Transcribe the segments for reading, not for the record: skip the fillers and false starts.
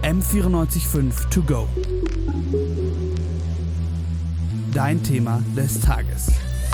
M94.5 To Go. Dein Thema des Tages.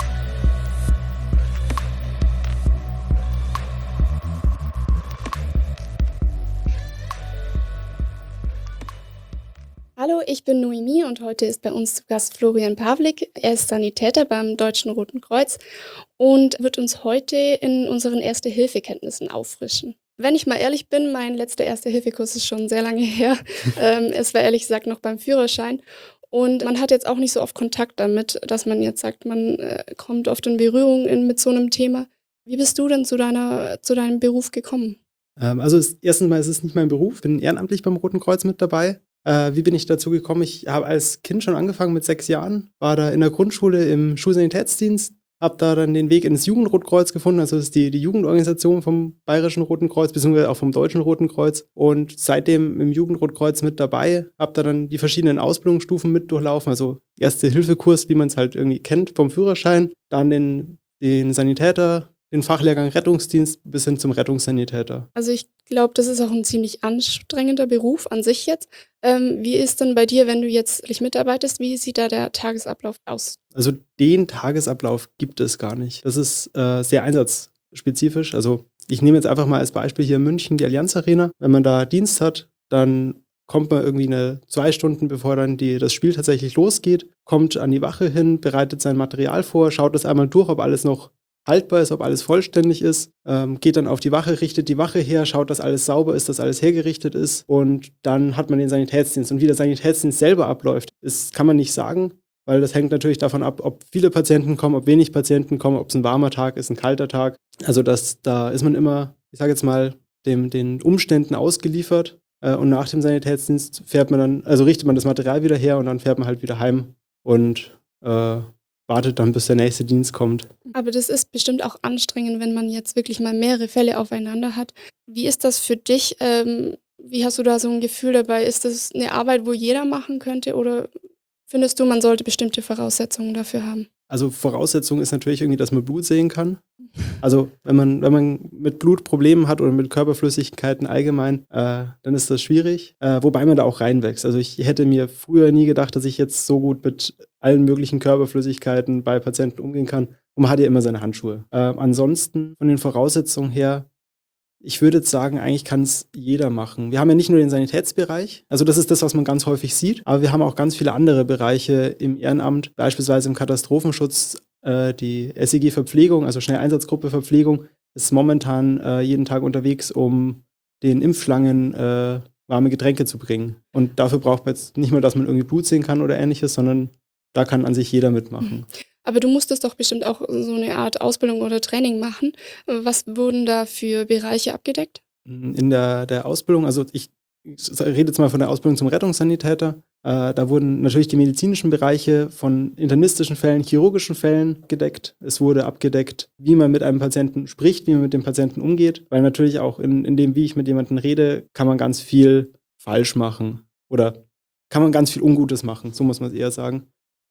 Hallo, ich bin Noemi und heute ist bei uns zu Gast Florian Pawlik. Er ist Sanitäter beim Deutschen Roten Kreuz und wird uns heute in unseren Erste-Hilfe-Kenntnissen auffrischen. Wenn ich mal ehrlich bin, mein letzter Erste-Hilfe-Kurs ist schon sehr lange her. Es war ehrlich gesagt noch beim Führerschein. Und man hat jetzt auch nicht so oft Kontakt damit, dass man jetzt sagt, man kommt oft in Berührung mit so einem Thema. Wie bist du denn zu deinem Beruf gekommen? Erstens mal ist es nicht mein Beruf, ich bin ehrenamtlich beim Roten Kreuz mit dabei. Wie bin ich dazu gekommen? Ich habe als Kind schon angefangen mit 6 Jahren, war da in der Grundschule im Schulsanitätsdienst, habe da dann den Weg ins Jugendrotkreuz gefunden, also das ist die Jugendorganisation vom Bayerischen Roten Kreuz, beziehungsweise auch vom Deutschen Roten Kreuz, und seitdem im Jugendrotkreuz mit dabei, habe da dann die verschiedenen Ausbildungsstufen mit durchlaufen, also Erste-Hilfe-Kurs, wie man es halt irgendwie kennt vom Führerschein, dann den Sanitäter, den Fachlehrgang Rettungsdienst bis hin zum Rettungssanitäter. Also ich glaube, das ist auch ein ziemlich anstrengender Beruf an sich jetzt. Wie ist denn bei dir, wenn du jetzt mitarbeitest, wie sieht da der Tagesablauf aus? Also den Tagesablauf gibt es gar nicht. Das ist sehr einsatzspezifisch. Also ich nehme jetzt einfach mal als Beispiel hier in München die Allianz Arena. Wenn man da Dienst hat, dann kommt man irgendwie 2 Stunden, bevor dann das Spiel tatsächlich losgeht, kommt an die Wache hin, bereitet sein Material vor, schaut das einmal durch, ob alles noch haltbar ist, ob alles vollständig ist, geht dann auf die Wache, richtet die Wache her, schaut, dass alles sauber ist, dass alles hergerichtet ist, und dann hat man den Sanitätsdienst. Und wie der Sanitätsdienst selber abläuft, kann man nicht sagen, weil das hängt natürlich davon ab, ob viele Patienten kommen, ob wenig Patienten kommen, ob es ein warmer Tag ist, ein kalter Tag. Also da ist man immer, ich sage jetzt mal, den Umständen ausgeliefert, und nach dem Sanitätsdienst richtet man das Material wieder her und dann fährt man halt wieder heim und wartet dann, bis der nächste Dienst kommt. Aber das ist bestimmt auch anstrengend, wenn man jetzt wirklich mal mehrere Fälle aufeinander hat. Wie ist das für dich? Wie hast du da so ein Gefühl dabei? Ist das eine Arbeit, wo jeder machen könnte, oder findest du, man sollte bestimmte Voraussetzungen dafür haben? Also Voraussetzung ist natürlich irgendwie, dass man Blut sehen kann. Also wenn man mit Blut Probleme hat oder mit Körperflüssigkeiten allgemein, dann ist das schwierig, wobei man da auch reinwächst. Also ich hätte mir früher nie gedacht, dass ich jetzt so gut mit allen möglichen Körperflüssigkeiten bei Patienten umgehen kann. Und man hat ja immer seine Handschuhe. Ansonsten von den Voraussetzungen her, ich würde jetzt sagen, eigentlich kann es jeder machen. Wir haben ja nicht nur den Sanitätsbereich, also das ist das, was man ganz häufig sieht, aber wir haben auch ganz viele andere Bereiche im Ehrenamt, beispielsweise im Katastrophenschutz. Die SEG-Verpflegung, also Schnelleinsatzgruppe Verpflegung, ist momentan jeden Tag unterwegs, um den Impfschlangen warme Getränke zu bringen. Und dafür braucht man jetzt nicht mehr, dass man irgendwie Blut sehen kann oder ähnliches, sondern da kann an sich jeder mitmachen. Aber du musstest doch bestimmt auch so eine Art Ausbildung oder Training machen. Was wurden da für Bereiche abgedeckt? In der Ausbildung, also ich rede jetzt mal von der Ausbildung zum Rettungssanitäter, da wurden natürlich die medizinischen Bereiche von internistischen Fällen, chirurgischen Fällen gedeckt. Es wurde abgedeckt, wie man mit einem Patienten spricht, wie man mit dem Patienten umgeht, weil natürlich auch in dem, wie ich mit jemandem rede, kann man ganz viel falsch machen oder kann man ganz viel Ungutes machen, so muss man es eher sagen.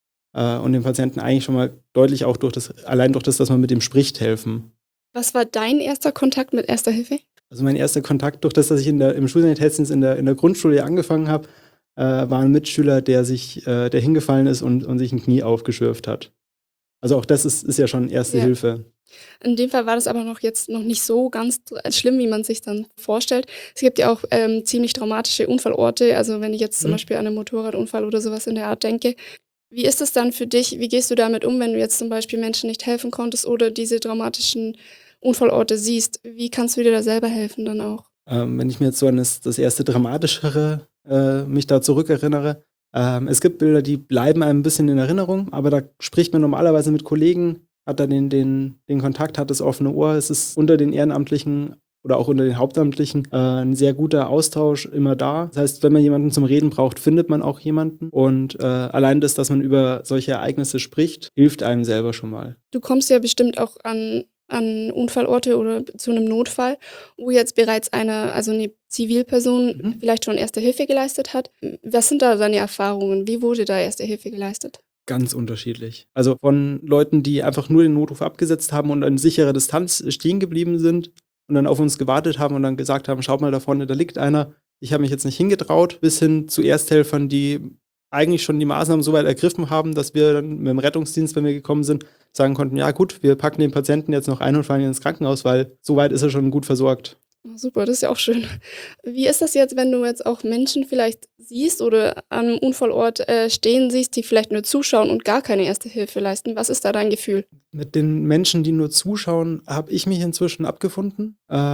Und dem Patienten eigentlich schon mal deutlich auch allein durch das, dass man mit dem spricht, helfen. Was war dein erster Kontakt mit Erster Hilfe? Also mein erster Kontakt, durch das, dass ich im Schulsanitätsdienst in der Grundschule angefangen habe, war ein Mitschüler, der hingefallen ist und sich ein Knie aufgeschürft hat. Also auch das ist ja schon Erste Hilfe. In dem Fall war das aber noch nicht so ganz schlimm, wie man sich dann vorstellt. Es gibt ja auch ziemlich traumatische Unfallorte, also wenn ich jetzt zum Beispiel an einen Motorradunfall oder sowas in der Art denke. Wie ist es dann für dich, wie gehst du damit um, wenn du jetzt zum Beispiel Menschen nicht helfen konntest oder diese traumatischen Unfallorte siehst? Wie kannst du dir da selber helfen dann auch? Wenn ich mir jetzt so an das erste Dramatischere mich da zurückerinnere, es gibt Bilder, die bleiben einem ein bisschen in Erinnerung, aber da spricht man normalerweise mit Kollegen, hat dann den Kontakt, hat das offene Ohr. Es ist unter den Ehrenamtlichen oder auch unter den Hauptamtlichen ein sehr guter Austausch immer da. Das heißt, wenn man jemanden zum Reden braucht, findet man auch jemanden. Und allein das, dass man über solche Ereignisse spricht, hilft einem selber schon mal. Du kommst ja bestimmt auch an Unfallorte oder zu einem Notfall, wo jetzt bereits eine Zivilperson vielleicht schon Erste Hilfe geleistet hat. Was sind da deine Erfahrungen? Wie wurde da Erste Hilfe geleistet? Ganz unterschiedlich. Also von Leuten, die einfach nur den Notruf abgesetzt haben und an sicherer Distanz stehen geblieben sind und dann auf uns gewartet haben und dann gesagt haben, schaut mal da vorne, da liegt einer, ich habe mich jetzt nicht hingetraut, bis hin zu Ersthelfern, die eigentlich schon die Maßnahmen so weit ergriffen haben, dass wir dann mit dem Rettungsdienst, wenn wir gekommen sind, sagen konnten, ja gut, wir packen den Patienten jetzt noch ein und fahren ihn ins Krankenhaus, weil so weit ist er schon gut versorgt. Oh, super, das ist ja auch schön. Wie ist das jetzt, wenn du jetzt auch Menschen vielleicht siehst oder an einem Unfallort stehen siehst, die vielleicht nur zuschauen und gar keine Erste Hilfe leisten? Was ist da dein Gefühl? Mit den Menschen, die nur zuschauen, habe ich mich inzwischen abgefunden.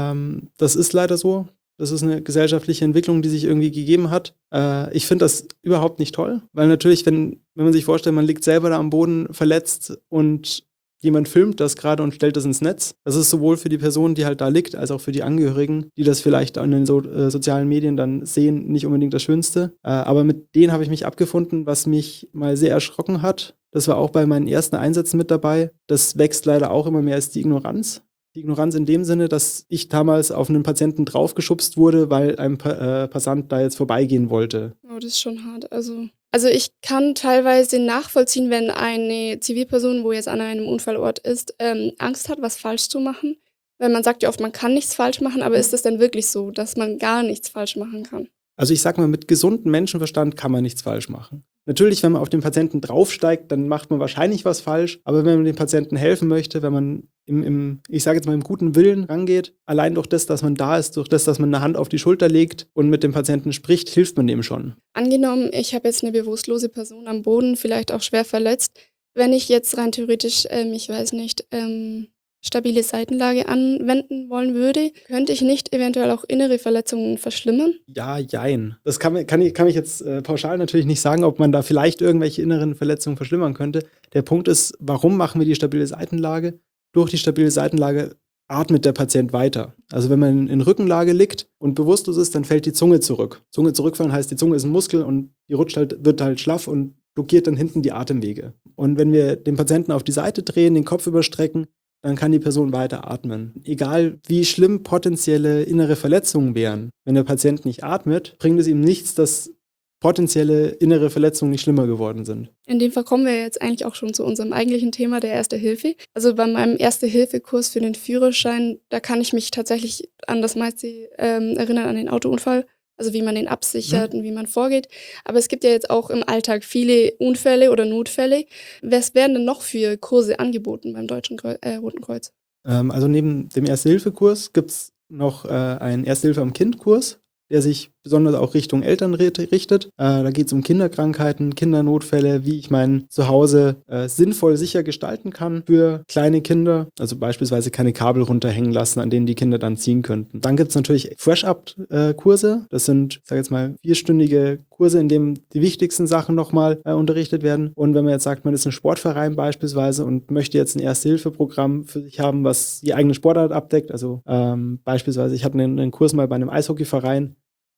Das ist leider so. Das ist eine gesellschaftliche Entwicklung, die sich irgendwie gegeben hat. Ich finde das überhaupt nicht toll, weil natürlich, wenn man sich vorstellt, man liegt selber da am Boden verletzt und jemand filmt das gerade und stellt das ins Netz. Das ist sowohl für die Person, die halt da liegt, als auch für die Angehörigen, die das vielleicht an den sozialen Medien dann sehen, nicht unbedingt das Schönste. Aber mit denen habe ich mich abgefunden, was mich mal sehr erschrocken hat. Das war auch bei meinen ersten Einsätzen mit dabei. Das wächst leider auch immer mehr als die Ignoranz. Die Ignoranz in dem Sinne, dass ich damals auf einen Patienten draufgeschubst wurde, weil ein Passant da jetzt vorbeigehen wollte. Oh, das ist schon hart. Also ich kann teilweise nachvollziehen, wenn eine Zivilperson, wo jetzt an einem Unfallort ist, Angst hat, was falsch zu machen. Weil man sagt ja oft, man kann nichts falsch machen, aber ist es denn wirklich so, dass man gar nichts falsch machen kann? Also ich sag mal, mit gesundem Menschenverstand kann man nichts falsch machen. Natürlich, wenn man auf den Patienten draufsteigt, dann macht man wahrscheinlich was falsch. Aber wenn man dem Patienten helfen möchte, wenn man ich sage jetzt mal, im guten Willen rangeht, allein durch das, dass man da ist, durch das, dass man eine Hand auf die Schulter legt und mit dem Patienten spricht, hilft man dem schon. Angenommen, ich habe jetzt eine bewusstlose Person am Boden, vielleicht auch schwer verletzt. Wenn ich jetzt rein theoretisch, ich weiß nicht, stabile Seitenlage anwenden wollen würde, könnte ich nicht eventuell auch innere Verletzungen verschlimmern? Ja, jein. Das kann ich jetzt pauschal natürlich nicht sagen, ob man da vielleicht irgendwelche inneren Verletzungen verschlimmern könnte. Der Punkt ist, warum machen wir die stabile Seitenlage? Durch die stabile Seitenlage atmet der Patient weiter. Also wenn man in Rückenlage liegt und bewusstlos ist, dann fällt die Zunge zurück. Zunge zurückfallen heißt, die Zunge ist ein Muskel und die wird halt schlaff und blockiert dann hinten die Atemwege. Und wenn wir den Patienten auf die Seite drehen, den Kopf überstrecken, dann kann die Person weiter atmen. Egal wie schlimm potenzielle innere Verletzungen wären, wenn der Patient nicht atmet, bringt es ihm nichts, dass potenzielle innere Verletzungen nicht schlimmer geworden sind. In dem Fall kommen wir jetzt eigentlich auch schon zu unserem eigentlichen Thema der Erste Hilfe. Also bei meinem Erste-Hilfe-Kurs für den Führerschein, da kann ich mich tatsächlich an das meiste erinnern, an den Autounfall. Also wie man den absichert und wie man vorgeht. Aber es gibt ja jetzt auch im Alltag viele Unfälle oder Notfälle. Was werden denn noch für Kurse angeboten beim Deutschen Roten Kreuz? Also neben dem Erste-Hilfe-Kurs gibt es noch einen Erste-Hilfe am Kind-Kurs, der sich besonders auch Richtung Eltern richtet. Da geht es um Kinderkrankheiten, Kindernotfälle, wie ich mein Zuhause sinnvoll sicher gestalten kann für kleine Kinder. Also beispielsweise keine Kabel runterhängen lassen, an denen die Kinder dann ziehen könnten. Dann gibt es natürlich Fresh-Up-Kurse. Das sind, ich sage jetzt mal, 4-stündige Kurse, in denen die wichtigsten Sachen nochmal unterrichtet werden. Und wenn man jetzt sagt, man ist ein Sportverein beispielsweise und möchte jetzt ein Erste-Hilfe-Programm für sich haben, was die eigene Sportart abdeckt, also beispielsweise, ich hatte einen Kurs mal bei einem Eishockeyverein.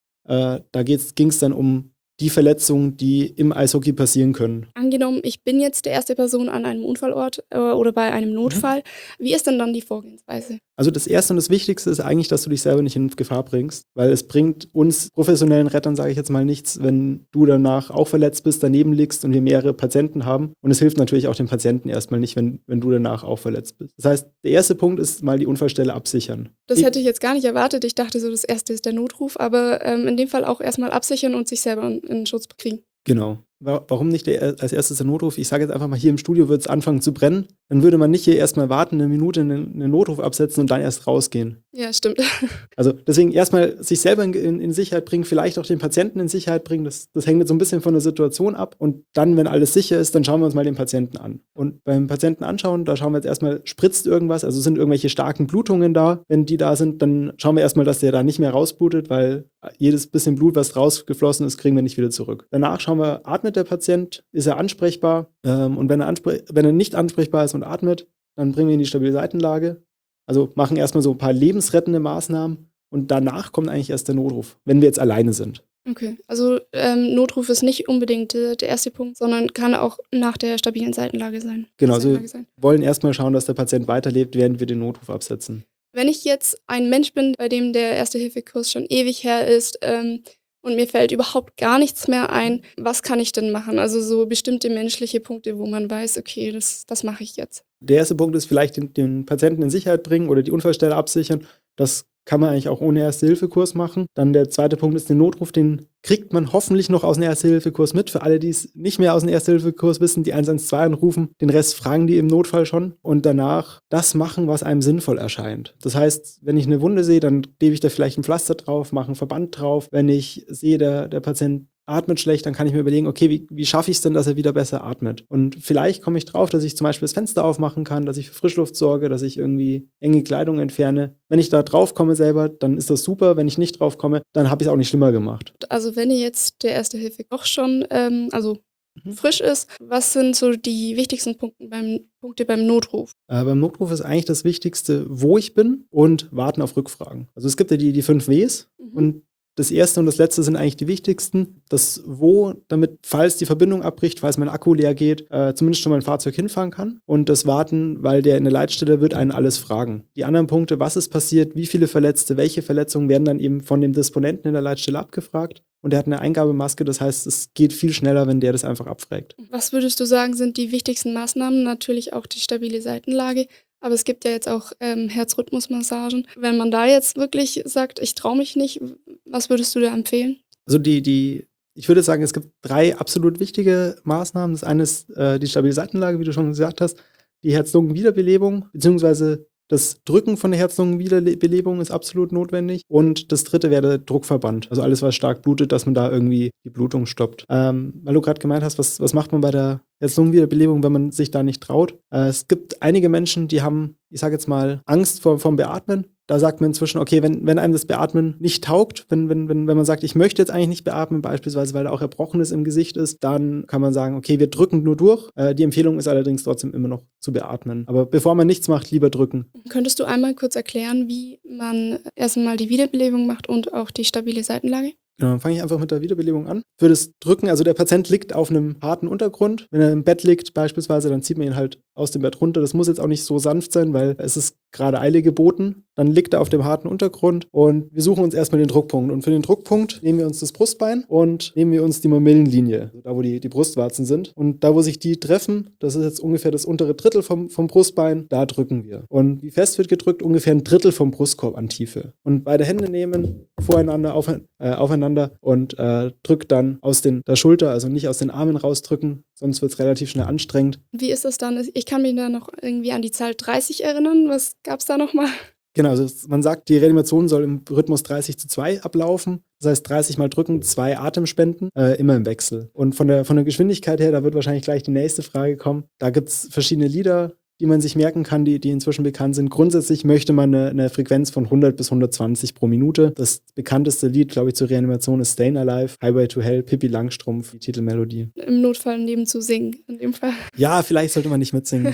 Da ging es dann um die Verletzungen, die im Eishockey passieren können. Angenommen, ich bin jetzt die erste Person an einem Unfallort oder bei einem Notfall. Wie ist denn dann die Vorgehensweise? Also das Erste und das Wichtigste ist eigentlich, dass du dich selber nicht in Gefahr bringst, weil es bringt uns professionellen Rettern, sage ich jetzt mal, nichts, wenn du danach auch verletzt bist, daneben liegst und wir mehrere Patienten haben. Und es hilft natürlich auch dem Patienten erstmal nicht, wenn du danach auch verletzt bist. Das heißt, der erste Punkt ist mal die Unfallstelle absichern. Das hätte ich jetzt gar nicht erwartet. Ich dachte so, das Erste ist der Notruf, aber in dem Fall auch erstmal absichern und sich selber in Schutz kriegen. Genau. Warum nicht als erstes der Notruf? Ich sage jetzt einfach mal, hier im Studio wird es anfangen zu brennen. Dann würde man nicht hier erstmal warten, eine Minute einen Notruf absetzen und dann erst rausgehen. Ja, stimmt. Also deswegen erstmal sich selber in Sicherheit bringen, vielleicht auch den Patienten in Sicherheit bringen. Das hängt jetzt so ein bisschen von der Situation ab. Und dann, wenn alles sicher ist, dann schauen wir uns mal den Patienten an. Und beim Patienten anschauen, da schauen wir jetzt erstmal, spritzt irgendwas, also sind irgendwelche starken Blutungen da. Wenn die da sind, dann schauen wir erstmal, dass der da nicht mehr rausblutet, weil jedes bisschen Blut, was rausgeflossen ist, kriegen wir nicht wieder zurück. Danach schauen wir, atmet der Patient, ist er ansprechbar? Und wenn er nicht ansprechbar ist und atmet, dann bringen wir ihn in die stabile Seitenlage. Also machen erstmal so ein paar lebensrettende Maßnahmen und danach kommt eigentlich erst der Notruf, wenn wir jetzt alleine sind. Okay, also Notruf ist nicht unbedingt der erste Punkt, sondern kann auch nach der stabilen Seitenlage sein. Genau, also wir wollen erstmal schauen, dass der Patient weiterlebt, während wir den Notruf absetzen. Wenn ich jetzt ein Mensch bin, bei dem der Erste-Hilfe-Kurs schon ewig her ist und mir fällt überhaupt gar nichts mehr ein, was kann ich denn machen? Also so bestimmte menschliche Punkte, wo man weiß, okay, das mache ich jetzt. Der erste Punkt ist vielleicht den Patienten in Sicherheit bringen oder die Unfallstelle absichern. Das kann man eigentlich auch ohne Erste-Hilfe-Kurs machen. Dann der zweite Punkt ist den Notruf, den kriegt man hoffentlich noch aus dem Erste-Hilfe-Kurs mit. Für alle, die es nicht mehr aus dem Erste-Hilfe-Kurs wissen, die 112 anrufen, den Rest fragen die im Notfall schon und danach das machen, was einem sinnvoll erscheint. Das heißt, wenn ich eine Wunde sehe, dann klebe ich da vielleicht ein Pflaster drauf, mache einen Verband drauf. Wenn ich sehe, der Patient atmet schlecht, dann kann ich mir überlegen, okay, wie schaffe ich es denn, dass er wieder besser atmet? Und vielleicht komme ich drauf, dass ich zum Beispiel das Fenster aufmachen kann, dass ich für Frischluft sorge, dass ich irgendwie enge Kleidung entferne. Wenn ich da drauf komme selber, dann ist das super. Wenn ich nicht drauf komme, dann habe ich es auch nicht schlimmer gemacht. Also wenn jetzt der Erste Hilfe doch schon frisch ist, was sind so die wichtigsten Punkte beim Notruf? Beim Notruf ist eigentlich das Wichtigste, wo ich bin und warten auf Rückfragen. Also es gibt ja die 5 Ws und das erste und das letzte sind eigentlich die wichtigsten. Das Wo, damit, falls die Verbindung abbricht, falls mein Akku leer geht, zumindest schon mein Fahrzeug hinfahren kann. Und das Warten, weil der in der Leitstelle wird einen alles fragen. Die anderen Punkte, was ist passiert, wie viele Verletzte, welche Verletzungen, werden dann eben von dem Disponenten in der Leitstelle abgefragt. Und der hat eine Eingabemaske, das heißt, es geht viel schneller, wenn der das einfach abfragt. Was würdest du sagen, sind die wichtigsten Maßnahmen? Natürlich auch die stabile Seitenlage. Aber es gibt ja jetzt auch Herzrhythmusmassagen. Wenn man da jetzt wirklich sagt, ich traue mich nicht, was würdest du da empfehlen? Also ich würde sagen, es gibt 3 absolut wichtige Maßnahmen. Das eine ist die stabile Seitenlage, wie du schon gesagt hast, die Herz-Lungen-Wiederbelebung, beziehungsweise das Drücken von der Herz-Lungen-Wiederbelebung ist absolut notwendig. Und das dritte wäre der Druckverband. Also alles, was stark blutet, dass man da irgendwie die Blutung stoppt. Weil du gerade gemeint hast, was macht man bei der Herz-Lungen-Wiederbelebung, wenn man sich da nicht traut? Es gibt einige Menschen, die haben, ich sage jetzt mal, Angst vom Beatmen. Da sagt man inzwischen, okay, wenn einem das Beatmen nicht taugt, wenn man sagt, ich möchte jetzt eigentlich nicht beatmen, beispielsweise, weil da auch Erbrochenes im Gesicht ist, dann kann man sagen, okay, wir drücken nur durch. Die Empfehlung ist allerdings trotzdem immer noch zu beatmen. Aber bevor man nichts macht, lieber drücken. Könntest du einmal kurz erklären, wie man erstmal die Wiederbelebung macht und auch die stabile Seitenlage? Genau, dann fange ich einfach mit der Wiederbelebung an. Für das Drücken, also der Patient liegt auf einem harten Untergrund. Wenn er im Bett liegt beispielsweise, dann zieht man ihn halt aus dem Bett runter. Das muss jetzt auch nicht so sanft sein, weil es ist gerade Eile geboten. Dann liegt er auf dem harten Untergrund und wir suchen uns erstmal den Druckpunkt. Und für den Druckpunkt nehmen wir uns das Brustbein und nehmen wir uns die Mamillenlinie, also da wo die Brustwarzen sind. Und da wo sich die treffen, das ist jetzt ungefähr das untere Drittel vom Brustbein, da drücken wir. Und wie fest wird gedrückt? Ungefähr ein Drittel vom Brustkorb an Tiefe. Und beide Hände nehmen, voreinander, aufeinander und drückt dann aus der Schulter, also nicht aus den Armen rausdrücken, sonst wird es relativ schnell anstrengend. Wie ist das dann? Ich kann mich da noch irgendwie an die Zahl 30 erinnern. Was gab es da nochmal? Genau, also man sagt, die Reanimation soll im Rhythmus 30:2 ablaufen. Das heißt 30 Mal drücken, 2 Atemspenden, immer im Wechsel. Und von der Geschwindigkeit her, da wird wahrscheinlich gleich die nächste Frage kommen. Da gibt es verschiedene Lieder, die man sich merken kann, die inzwischen bekannt sind. Grundsätzlich möchte man eine Frequenz von 100 bis 120 pro Minute. Das bekannteste Lied, glaube ich, zur Reanimation ist Stayin' Alive, Highway to Hell, Pippi Langstrumpf, die Titelmelodie. Im Notfall nebenzu singen, in dem Fall. Ja, vielleicht sollte man nicht mitsingen.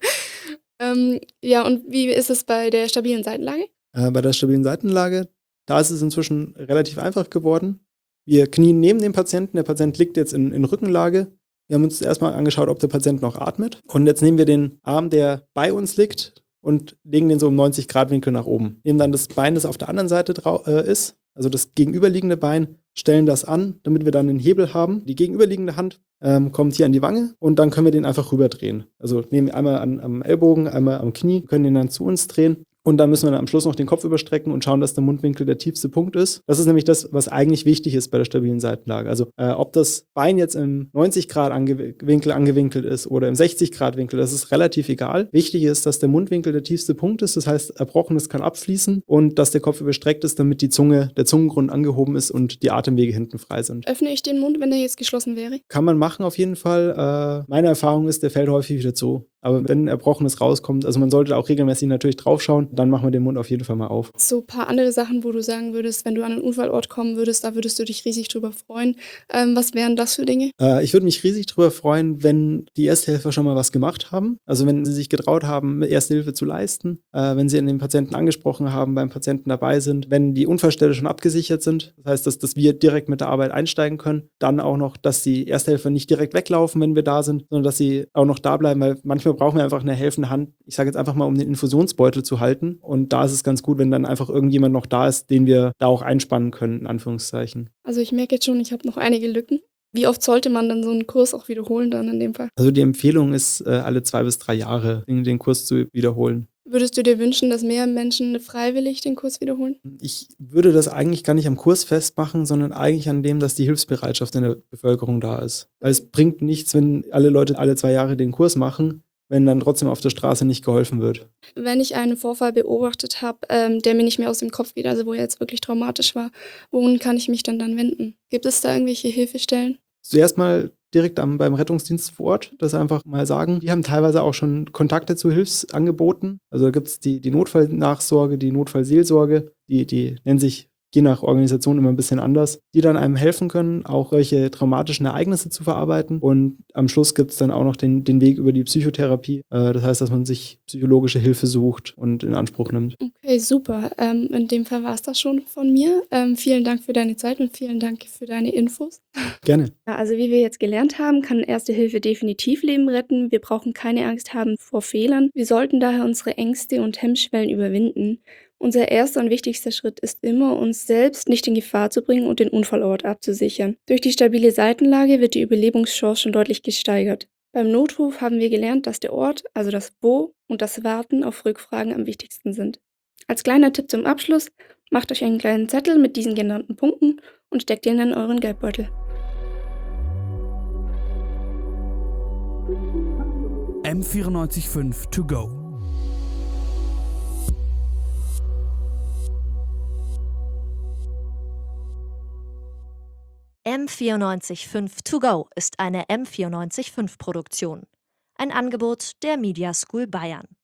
Ja, und wie ist es bei der stabilen Seitenlage? Bei der stabilen Seitenlage, da ist es inzwischen relativ einfach geworden. Wir knien neben dem Patienten, der Patient liegt jetzt in Rückenlage. Wir haben uns erstmal angeschaut, ob der Patient noch atmet. Und jetzt nehmen wir den Arm, der bei uns liegt, und legen den so im 90-Grad-Winkel nach oben. Nehmen dann das Bein, das auf der anderen Seite ist, also das gegenüberliegende Bein, stellen das an, damit wir dann einen Hebel haben. Die gegenüberliegende Hand kommt hier an die Wange und dann können wir den einfach rüberdrehen. Also nehmen wir einmal am Ellbogen, einmal am Knie, können den dann zu uns drehen. Und dann müssen wir dann am Schluss noch den Kopf überstrecken und schauen, dass der Mundwinkel der tiefste Punkt ist. Das ist nämlich das, was eigentlich wichtig ist bei der stabilen Seitenlage. Also ob das Bein jetzt im 90-Grad-Winkel angewinkelt ist oder im 60-Grad-Winkel, das ist relativ egal. Wichtig ist, dass der Mundwinkel der tiefste Punkt ist. Das heißt, Erbrochenes kann abfließen und dass der Kopf überstreckt ist, damit der Zungengrund angehoben ist und die Atemwege hinten frei sind. Öffne ich den Mund, wenn der jetzt geschlossen wäre? Kann man machen auf jeden Fall. Meine Erfahrung ist, der fällt häufig wieder zu. Aber wenn Erbrochenes rauskommt, also man sollte auch regelmäßig natürlich draufschauen, dann machen wir den Mund auf jeden Fall mal auf. So ein paar andere Sachen, wo du sagen würdest, wenn du an einen Unfallort kommen würdest, da würdest du dich riesig drüber freuen. Was wären das für Dinge? Ich würde mich riesig drüber freuen, wenn die Ersthelfer schon mal was gemacht haben. Also wenn sie sich getraut haben, Erste Hilfe zu leisten, wenn sie an den Patienten angesprochen haben, beim Patienten dabei sind, wenn die Unfallstelle schon abgesichert sind. Das heißt, dass wir direkt mit der Arbeit einsteigen können. Dann auch noch, dass die Ersthelfer nicht direkt weglaufen, wenn wir da sind, sondern dass sie auch noch da bleiben, weil manchmal brauchen wir einfach eine helfende Hand, ich sage jetzt einfach mal, um den Infusionsbeutel zu halten. Und da ist es ganz gut, wenn dann einfach irgendjemand noch da ist, den wir da auch einspannen können, in Anführungszeichen. Also ich merke jetzt schon, ich habe noch einige Lücken. Wie oft sollte man dann so einen Kurs auch wiederholen dann in dem Fall? Also die Empfehlung ist, alle 2 bis 3 Jahre den Kurs zu wiederholen. Würdest du dir wünschen, dass mehr Menschen freiwillig den Kurs wiederholen? Ich würde das eigentlich gar nicht am Kurs festmachen, sondern eigentlich an dem, dass die Hilfsbereitschaft in der Bevölkerung da ist. Weil es bringt nichts, wenn alle Leute alle 2 Jahre den Kurs machen, wenn dann trotzdem auf der Straße nicht geholfen wird. Wenn ich einen Vorfall beobachtet habe, der mir nicht mehr aus dem Kopf geht, also wo er jetzt wirklich traumatisch war, wohin kann ich mich dann wenden? Gibt es da irgendwelche Hilfestellen? Zuerst mal direkt beim Rettungsdienst vor Ort, das einfach mal sagen. Die haben teilweise auch schon Kontakte zu Hilfsangeboten. Also da gibt es die Notfallnachsorge, die Notfallseelsorge, die nennen sich je nach Organisation immer ein bisschen anders, die dann einem helfen können, auch solche traumatischen Ereignisse zu verarbeiten. Und am Schluss gibt es dann auch noch den Weg über die Psychotherapie. Das heißt, dass man sich psychologische Hilfe sucht und in Anspruch nimmt. Okay, super. In dem Fall war es das schon von mir. Vielen Dank für deine Zeit und vielen Dank für deine Infos. Gerne. Ja, also wie wir jetzt gelernt haben, kann Erste Hilfe definitiv Leben retten. Wir brauchen keine Angst haben vor Fehlern. Wir sollten daher unsere Ängste und Hemmschwellen überwinden. Unser erster und wichtigster Schritt ist immer, uns selbst nicht in Gefahr zu bringen und den Unfallort abzusichern. Durch die stabile Seitenlage wird die Überlebenschance schon deutlich gesteigert. Beim Notruf haben wir gelernt, dass der Ort, also das Wo und das Warten auf Rückfragen am wichtigsten sind. Als kleiner Tipp zum Abschluss, macht euch einen kleinen Zettel mit diesen genannten Punkten und steckt ihn in euren Geldbeutel. M945 to go. M945 to go ist eine M945-Produktion. Ein Angebot der Media School Bayern.